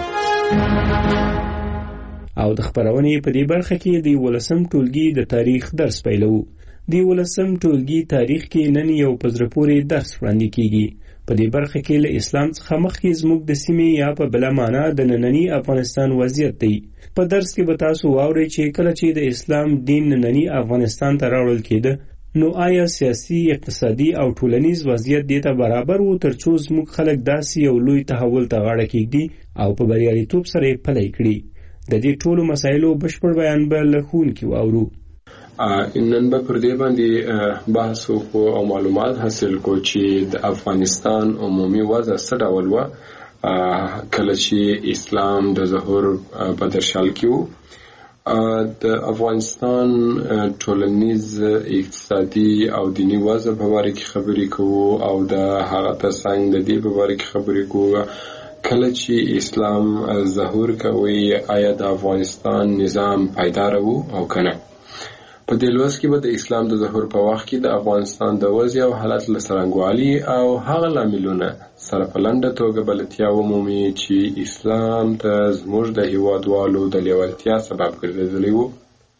او د خبرونې په دې برخه کې د 11م ټولګي د تاریخ درس پیلو. د 11م ټولګي تاریخ کې نن یو په زړه پورې درس وړاندې کیږي. په دې برخه کې له اسلام څخه مخکې زموږ د سیمې یا په بله معنا د ننني افغانستان وضعیت دی. په درس کې به تاسو واورئ چې کله چې د اسلام دین ننني افغانستان ته راوړل کېده نو آیا سیاسي، اقتصادي او ټولنیز وضعیت دې ته برابر و ترڅو زموږ خلک داسې یو لوی تحول ته غاړه کېږدي او په بریالیتوب سره یې پلی کړي؟ د دې ټولو مسایلو بشپړ بیان به له ښوونکي واورو. نن به پر دې باندې بحث وکړو او معلومات حاصل کړو چې د افغانستان عمومي وضع څه ډول وه کله چې اسلام د ظهور په درشل کې و. د افغانستان ټولنیز، اقتصادي او دینی وضع په باره کې خبرې کوو او د هغه ترڅنګ د دې په باره کې خبرې کوو کله چې اسلام ظهور کوي آیا د افغانستان نظام پایدار و او کنه. په دې لوست کې به د اسلام د ظهور په وخت کې د افغانستان د وضع او حالت له څرنګوالي او هغه لاملونه سره په لنډه توګه بلدتیا ومومي چې اسلام ته زموږ د هیوادوالو د لیوالتیا سبب ګرځېدلی و.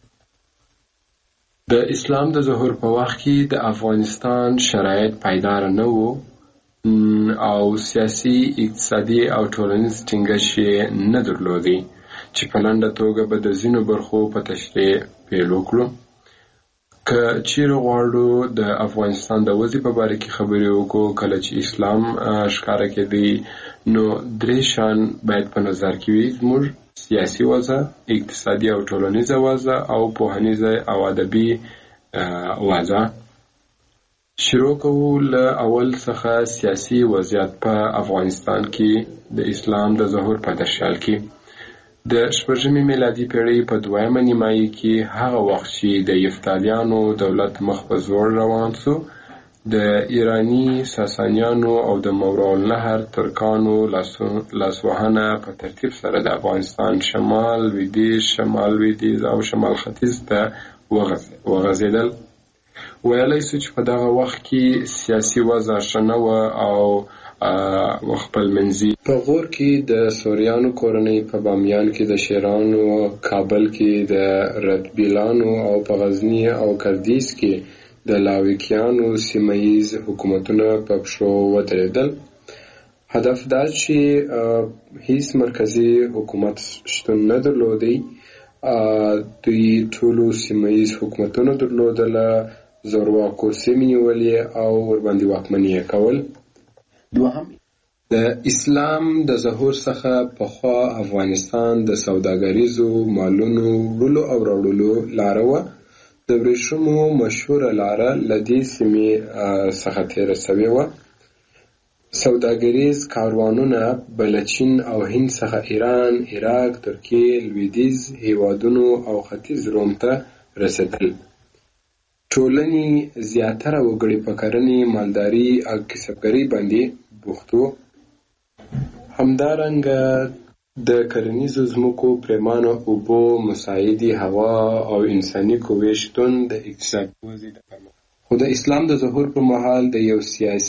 د اسلام د ظهور په وخت کې د افغانستان شرایط پایدار نه وو او سیاسي، اقتصادي او ټولنیز ټینګښت یې نه درلودی چې په لنډه توګه به د ځینو برخو په تشریح پیل وکړو. که چیرې غواړو د افغانستان د وضع په باره کې خبرې وکړو کله چې اسلام ښکاره کېدی نو درې شیان باید په نظر کې وي: زموږ سیاسي وضع، اقتصادي او ټولنیزه وضع او پوهنیزه او ادبي وضع. شروع کوو له اول څخه سیاسي وضعیت په افغانستان کې د اسلام د ظهور په درشل کې. د 14مې میلادي پیړۍ په 2مه نیمایي کې هغه وخت چې د یفتالیانو دولت مخ په زوړ روان سو، د ایرانی ساسانیانو او د ماوراءالنهر ترکانو لاسوهنه په ترتیب سره د افغانستان شمال لویدیځ او شمال ختیځ ته وغځېدل. ویلی سو چې په دغه وخت کې سیاسي وضع ښه نه وه او خپل منځي په غور کې د سوریانو کورنۍ، په بامیان کې د شیرانو، کابل کې د ردبیلانو او په غزني او کردیز کې د لاویکیانو سیمه‌ییز حکومتونه په پښو ودرېدل. هدف دا چې هیڅ مرکزي حکومت شتون نه درلودی. دوی ټولو سیمه‌ییز حکومتونه درلودله، زورواکو سیمې نیولې او ورباندې واکمني کول. دوهم، د اسلام د ظهور څخه پخوا افغانستان د سوداګریزو مالونو وړلو او راوړلو لاره وه. د ورېښمو مشهوره لاره له دې سیمې څخه تېره سوې وه سوداګریز کاروانونه به له چین او هند څخه ایران، عراق، ترکیې، لویدیځ هیوادونو او ختیځ روم ته رسېدل. ټولنې زیاتره وګړي په کرنې، مالداري او کسبګرۍ باندې بوخت وو. همدارنګه د کرنیزو ځمکو، پرېمانه اوبو، مساعدې هوا او انساني قوې شتون د اقتصاد وضعې د پرمختګ خو د اسلام د ظهور پر مهال د یو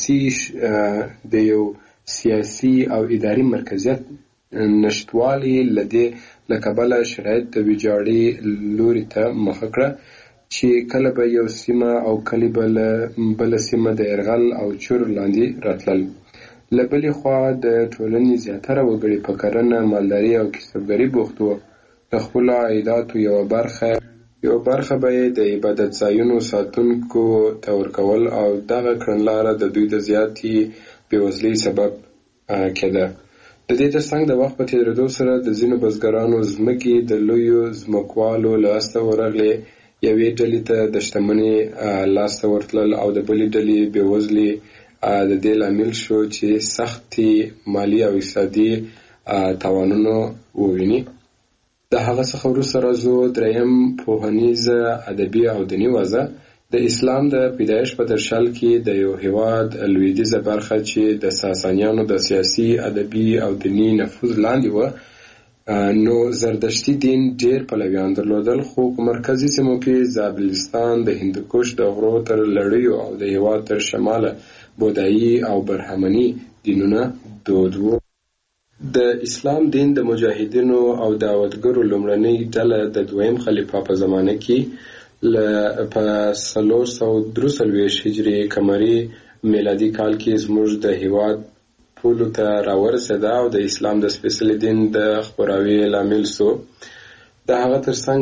سیاسي او اداري مرکزیت نشتوالي له کبله شرایط د ویجاړۍ لوري ته مخه کړه چې کله به یو سیمه او کله بله سیمه د یرغل او چور لاندې راتلل. له بلې خوا د ټولنې زیاتره وګړي په کرنه، مالداري او کسبګرۍ بوخت وو. د خپلو عایداتو یوه برخه به یې د عبادت ځایونو ساتونکو ته ورکول او دغه کړنلاره د دوی د زیاتې بېوزلۍ سبب کېده. د دې ترڅنګ د وخت په تېرېدو سره د ځینو بزګرانو ځمکې د لویو ځمکوالو لاسته ورغلې، یوې ډلې ته د شتمنۍ لاسته ورتلل او د بلې ډلې بېوزلۍ د دې لامل شو چې سختې مالي او اقتصادي تاوانونه وویني. د هغه څخه وروسته راځو دریم پوهنیزه، ادبي او دیني وضع. د اسلام د پیدایش په درشل کې د یو هیواد لویدیځه برخه چې د ساسانیانو د سیاسي، ادبي او دیني نفوذ لاندې وه، نو زردشتي دین ډېر پلویان درلودل، خو په مرکزي سیمو کې زابلستان، د هندوکش د غرو تر لړیو او د هیواد تر شماله بودایي او برهمني دینونه دود وو. د اسلام دین د مجاهدینو او دعوتګرو لومړنۍ ډله د دویم خلیفه په زمانه کې په 443 هجري قمري میلادي کال کې زموږ د هیواد پولو ته راورسېده او د اسلام د سپېڅلي دین د خپراوي لامل سو. د هغه ترڅنګ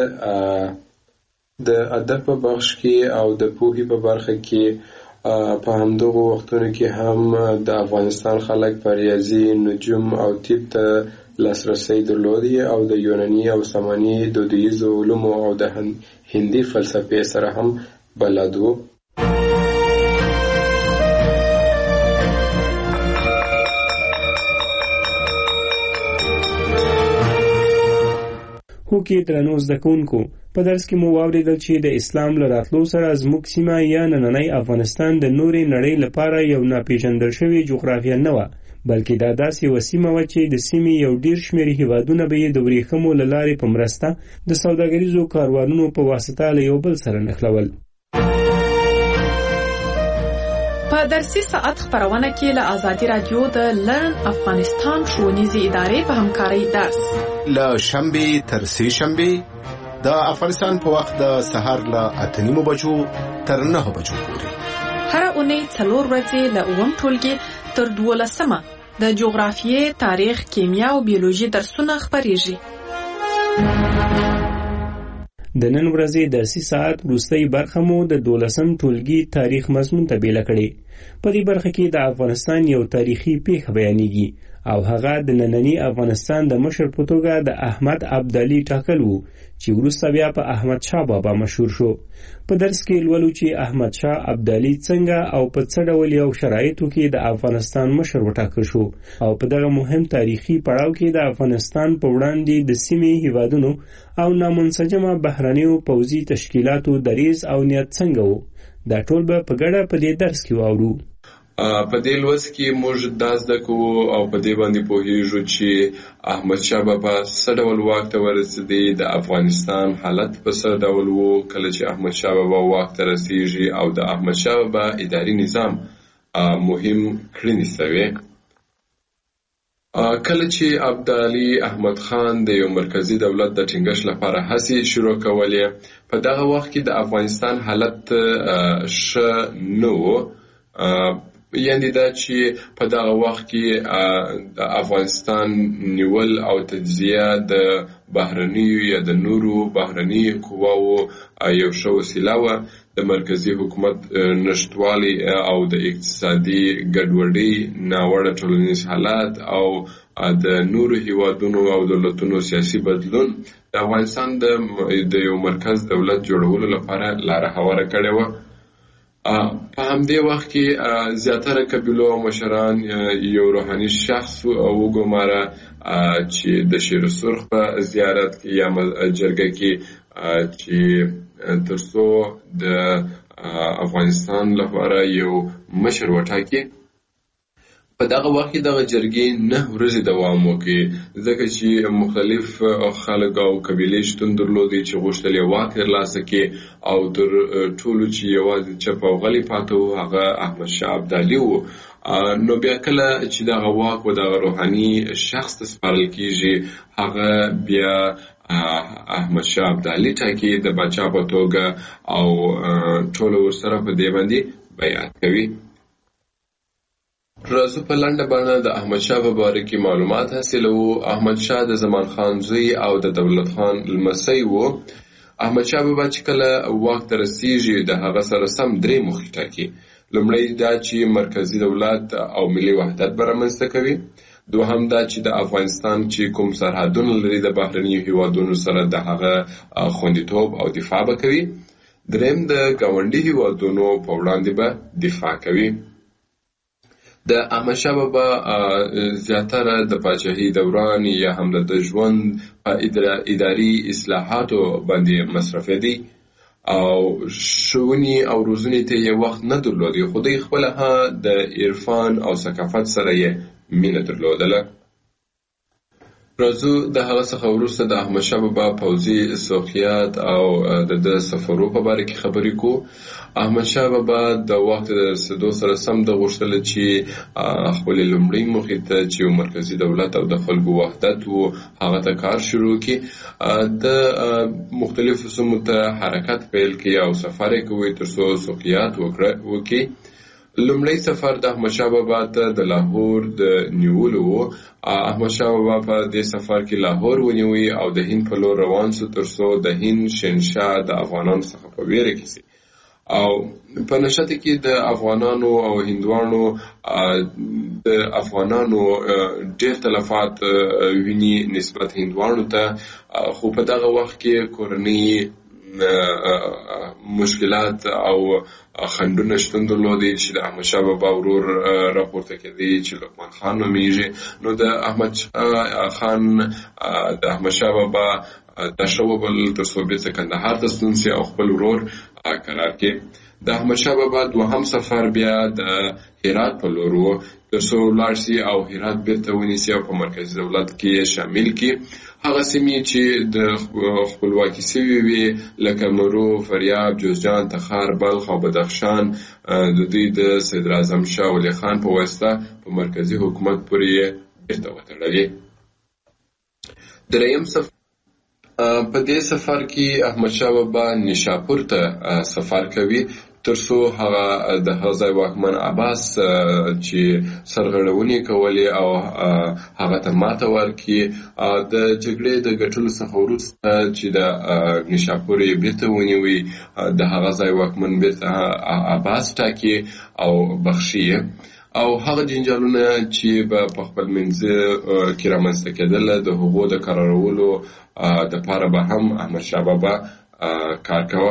د ادب په بخش کې او د پوهې په برخه کې په همدغو وختونو کې هم د افغانستان خلک په ریاضي، نجوم او طب ته لاسرسی درلودی او د یوناني او ساماني دودیزو علومو او د هندي فلسفې سره هم بلد وو. هو کې درنو زده کوونکو، په درس کې مو واورېدل چې د اسلام له راتلو سره زموږ سیمه یا نننی افغانستان د نورې نړۍ لپاره یو ناپېژندل شوې جغرافیه نه وه، بلکې دا داسې یوه سیمه وه چې د سیمې یو ډېر شمېر هیوادونه به یې د ورېښمو له لارې په مرسته د سوداګریزو کاروانونو په واسطه له یو بل سره نښلول. په درسي ساعت خپرونه کې له ازادي رادیو د لرن افغانستان ښوونیزې ادارې په همکارۍ درس له شنبې تر سې شنبې د افغانستان په وخت د سهار له 8:30 بجو تر 9 بجو پورې هر اونۍ 4 ورځې له 9 ټولګي تر 12 د جغرافیې، تاریخ، کیمیا او بیولوژي درسونه خپرېږي. د نن ورځې درسي ساعت وروستۍ برخه مو د 12 ټولګي تاریخ مضمون ته بیله کړې. په دې برخه کې د افغانستان یو تاریخي پیښه بیانېږي او هغه د نننی افغانستان د مشر په توګه د احمد ابدالي ټاکل وو چې وروسته بیا په احمد شاه بابا مشهور شو. په درس کې لولو چې احمد شاه ابدالي څنګه او په څه ډول یو شرایطو کې د افغانستان مشر وټاکل شو او په دغه مهم تاریخي پړاو کې د افغانستان په وړاندې د سیمې هیوادونو او نامنسجمه بهرنیو پوځي تشکیلاتو دریځ او نیت څنګه وو. دا ټول به په ګډه په دې درس کې واورو. په دې لوست کې موږ دا زده کوو او په دې باندې پوهیږو چې احمد شاه بابا څه ډول واک ته ورسېدی، د افغانستان حالت په څه ډول وو کله چې احمد شاه بابا واک ته رسیږي او د احمد شاه بابا اداري نظام مهم کړنې سوې. کله چې ابدالي احمد خان د یو مرکزی دولت د ټینګښت لپاره هڅې شروع کولې، په دغه وخت کې د افغانستان حالت ښه نه و. یعنی دا چې په دغه وخت کې د افغانستان نیول او تجزیه د بهرنیو یا د نورو بهرني قواو یو ښه وسیله وه. د مرکزی حکومت نشتوالی او د اقتصادي ګډوډۍ، ناوړه ټولنیز حالات او د نورو هیوادونو او دولتونو سیاسي بدلون د افغانستان د یو مرکز دولت جوړولو لپاره لاره هواره کړې وه. په همدې وخت کې زیاتره قبیلو مشران یو روحاني شخص وګماره چې د شیر سرخ په زیارت کې یا جرګه کې چې ترڅو د افغانستان لپاره یو مشر وټاکي. په دغه وخت کې دغه جرګې 9 ورځې دوام وکړي ځکه چې مختلف خلک او قبیلې شتون درلودي چې غوښتل یې واک ترلاسه کړي او تر ټولو چې یوازې چپ او غلی پاتې و هغه احمد شاه ابدالي و. نو بیا کله چې دغه واک و دغه روحاني شخص ته سپارل کیږي هغه بیا احمد شاه ابدالي ټاکي د باچا په توګه او ټول ورسره په دې باندې بیعت کوي. راځو په لنډه بڼه د احمد شاه په باره کې معلومات حاصلوو. احمد شاه د زمان خان زوی او د دولت خان لمسی و. احمد شاه بابا چې کله واک ته رسیږي د هغه سره سم 3 موخې ټاکي. لومړی دا چې مرکزی دولت او ملي وحدت به رامنځته کوي. دوهم دا چې د افغانستان چې کوم سرحدونه لري د بهرنیو هیوادونو سره د هغه خوندیتوب او دفاع به کوي. دریم د ګاونډي هیوادونو په وړاندې به دفاع کوي. د احمد شاه بابا زیاتره د پاچاهۍ دوران یا هم د ژوند په اداري اصلاحاتو باندې مصرفېدی او ښوونې او روزنې ته یې وخت نه درلودی خو دوی خپله د عرفان او ثقافت سره یې مینه درلودله. راځو د هغه څخه وروسته د احمد شاه بابا پوځي سوقیات او د سفرو په باره کې خبرې کوو. احمد شاه بابا د وخت د رسېدو سره سم د غوښتل چې خپلې لومړۍ موخې ته چې یو مرکزي دولت او د خلکو وحدت و هغه ته کار شروع کړي. د مختلفو سیمو ته حرکت پیل کړي او سفر یې کوي تر څو سوقیات وکړي. لومړی سفر د احمد شاه بابا ته د لاهور د نیولو و. احمد شاه بابا په دې سفر کې لاهور ونیوي او د هند په لور روان شو تر څو د هند شهنشاه د افغانانو څخه په ویره کې شي او په نشته کې د افغانانو او هندوانو د افغانانو ډېر تلفات ویني نسبت هندوانو ته. خو په دغه وخت کې کورنۍ مشکلات او خنډونه شتون درلودي چې د احمد شاه بابا ورور راپورته کېدی چې لقمان خان نومیږي. نو د احمد خان د احمد شاه بابا دا شوبل تر څو بیرته کندهار ته ستون سي او خپل ورور قرار کړي. د احمد شاه بابا دوهم سفر بیا د هرات په لور و تر څو لاړ سي او هرات بیرته ونیسي او په مرکزي دولت کې شامل کړي. هغه سیمې چې د خپلواکي سوي وي لکه مرو، فاریاب، جوزجان، تخار، بلخ او بدخشان د دوی د صدراعظم شاه ولي خان په واسطه په مرکزي حکومت پورې بیرته وتړلې. دریم سفر په دې سفر کې احمد شاه بابا نیشاپور ته سفر کوي تر څو هغه د هغه واکمن عباس چې سرغړونې کولې او هغه ته ماته ورکړي. د جګړې د ګټلو څخه وروسته چې د نیشاپور یې بیرته ونیوي د هغه ځای واکمن بیرته عباس ټاکي او بخښي او هغه جنجالونه چې په خپل منځ کې رامنځته کېدل د هغو د قرارولو دپاره به هم احمد شاه بابا کار کوه.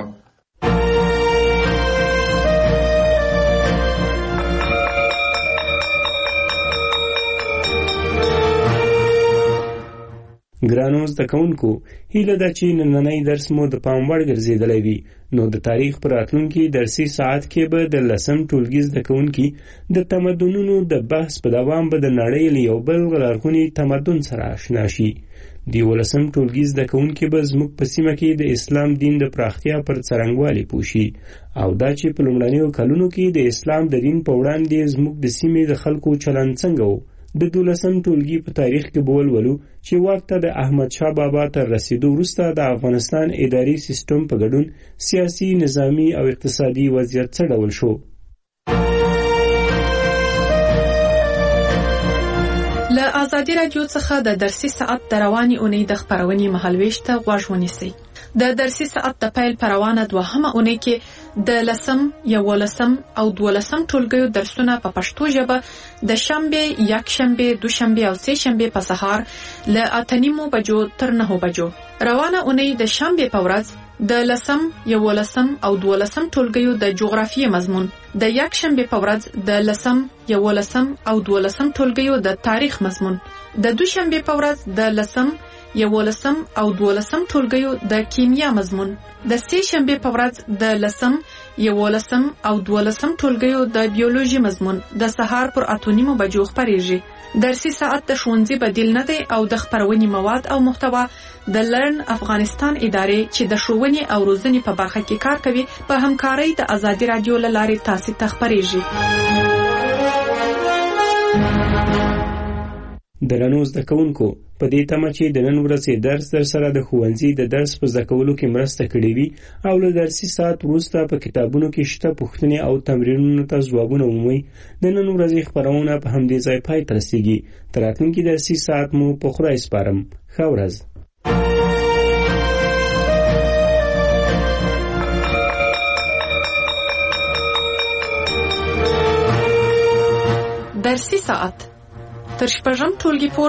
ګرانو زده کوونکو، هیله ده چې نننی درس مو د پام وړ ګرځېدلی وي. نو د تاریخ په راتلونکي درسي ساعت کې به د 10م ټولګي زده کوونکي د تمدنونو د بحث په دوام به د نړۍ له یو بل لرغوني تمدن سره آشنا شي. د 11م ټولګي زده کوونکي به زموږ په سیمه کې د اسلام دین د پراختیا پر څرنګوالي پوه شي او دا چې په لومړنیو کلونو کې د اسلام د دین په وړاندې زموږ د سیمې د خلکو چلند څنګه و. د 12م ټولګي په تاریخ کې به ولولو چې واک ته د احمد شاه بابا تر رسیدو وروسته د افغانستان اداري سیستم په ګډون سیاسي، نظامي او اقتصادي وضعیت څه ډول شو. له آزادي راډیو څخه د درسي ساعت د روانې اونۍ د خپرونې مهالویش ته غوږ ونیسئ. د درسي ساعت د پیل په روانه 2مه اونۍ کې د 10م، 11م او 12م ټولګیو درسونه په پښتو ژبه د شنبه، یکشنبه، دوشنبه او سهشنبه په سهار له 8:30 بجو تر 9 بجو. روانه اونۍ د شنبه په ورځ د 10 11 او 12 ټولګیو د جغرافیې مضمون، د یک شنبه په ورځ د 10 11 او 12 ټولګیو د تاریخ مضمون، د دوشنبه په ورځ د 10 11 او 12 ټولګیو د کیمیا مضمون، د سه شنبه په ورځ د 10 11 او 12 ټولګیو د بیولوژي مضمون د سهار پر 8:30 بجو خبرېږي. درسي ساعت د ښوونځي بدیل نه دی او د خبرونې مواد او محتوا د لرن افغانستان ادارې چې د ښوونې او روزنې په برخه کې کار کوي په همکارۍ د آزادي رادیو له لارې تاسو ته خبرېږي. درنو زده کوونکو، په دې تمه چې د نن ورځې درس در سره د ښوونځي د درس په زده کولو کې مرسته کړې وي او له درسي ساعت وروسته په کتابونو کې شته پوښتنې او تمرینونو ته ځوابونه ومومئ، د نن ورځې خپرونه په همدې ځای پای ته رسیږي. تر راتلونکي درسي ساعت مو په خدای سپارم. ښه ورځ. درسي ساعت تر شپږم ټولګي